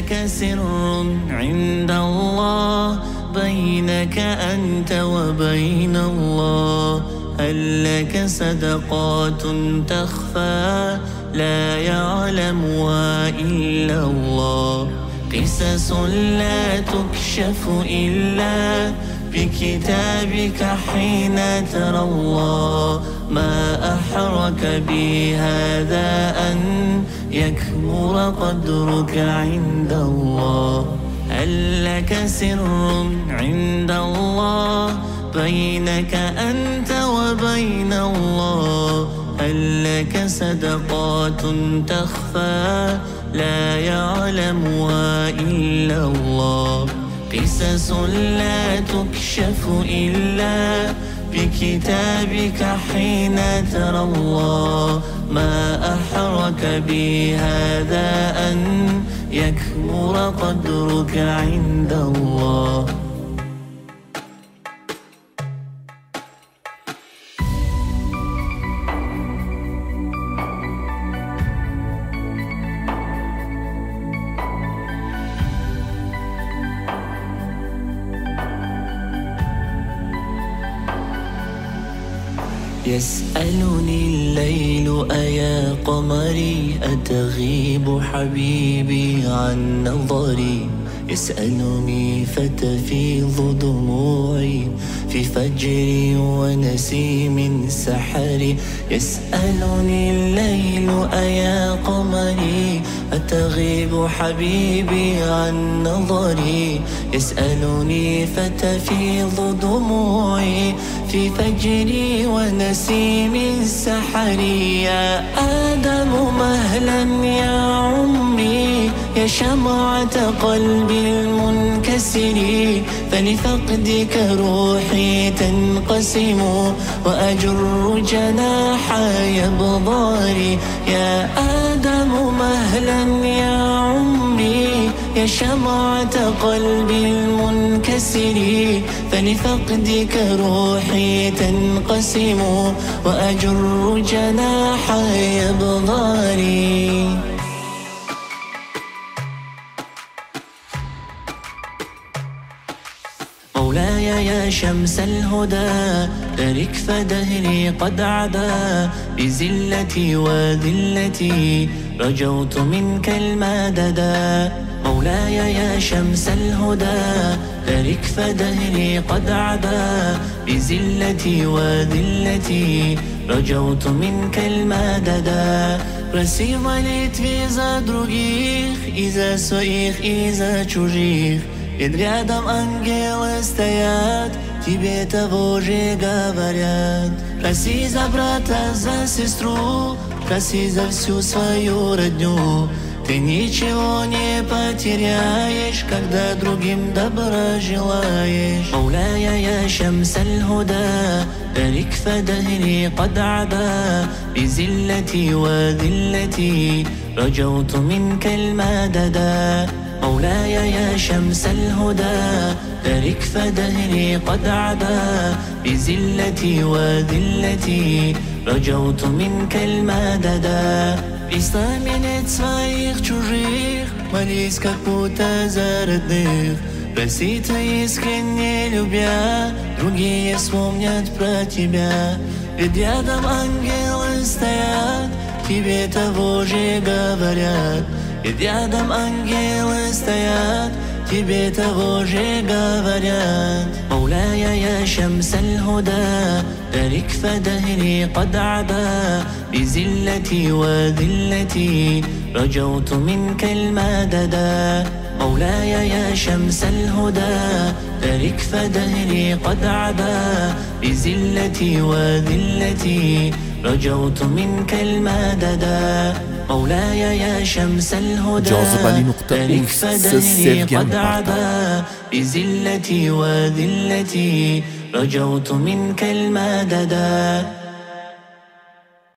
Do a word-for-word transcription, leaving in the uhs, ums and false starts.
لك سر عند الله بينك أنت وبين الله؟ هل لك صدقات تخفى لا يعلمها إلا الله؟ قصص لا تكشف إلا بكتابك حين ترى الله. ما أحرك بي هذا أن يكبر قدرك عند الله. هل لك سر عند الله بينك أنت وبين الله؟ هل لك صدقات تخفى لا يعلمها إلا الله؟ قصص لا تكشف إلا بكتابك حين ترى الله. ما أحرك بي هذا أن يكبر قدرك عند الله. يسألني الليل أيا قمري أتغيب حبيبي عن نظري؟ يسألني فتفيض دموعي في فجري ونسيم سحري. يسألني الليل أيا قمري أتغيب حبيبي عن نظري؟ يسألني فتفيض دموعي في فجري ونسيم سحري. يا آدم مهلا يا عمي يا شمعة قلبي المنكسر، فلفقدك روحي تنقسم وأجر جناحي بضاري. يا آدم مهلا يا عمي يا شمعة قلبي المنكسر، فلفقدك روحي تنقسم وأجر جناحي بضاري. مولاي يا شمس الهدى دارك فدهري قد عدا بزلتي وذلتي رجوت منك المددا. مولاي يا شمس الهدى دارك فدهري قد عدا بزلتي وذلتي رجوت منك المددا. Красиво твій за других, и за своих, и за чужих. Ведь рядом ангелы стоят, тебе того же говорят. Проси за брата, за сестру, проси за всю свою родню. Ты ничего не потеряешь, когда другим добра желаешь. مولاي يا شمس الهدى دارك فدهري قد عدا بزلتي وذلتي رجوت منك المددا. مولاي يا شمس الهدى دارك فدهري قد عدا بزلتي وذلتي رجوت منك المددا. Перестань нет своих чужих, молись как будто за родных. Проси ты искренне любя, другие вспомнят про тебя. Ведь рядом ангелы стоят, тебе того же говорят. Ведь рядом ангелы стоят, тебе того же говорят. مولاي يا شمس الهدى دارك فدهري قد عدا بزلتي وذلتي رجوت منك المددا. مولاي يا شمس الهدى دارك فدهري قد عدا بزلتي وذلتي رجوت منك المددا. مولاي يا شمس الهدى دارك فدهري قد عدا بزلتي وذلتي رجوت منك المددا.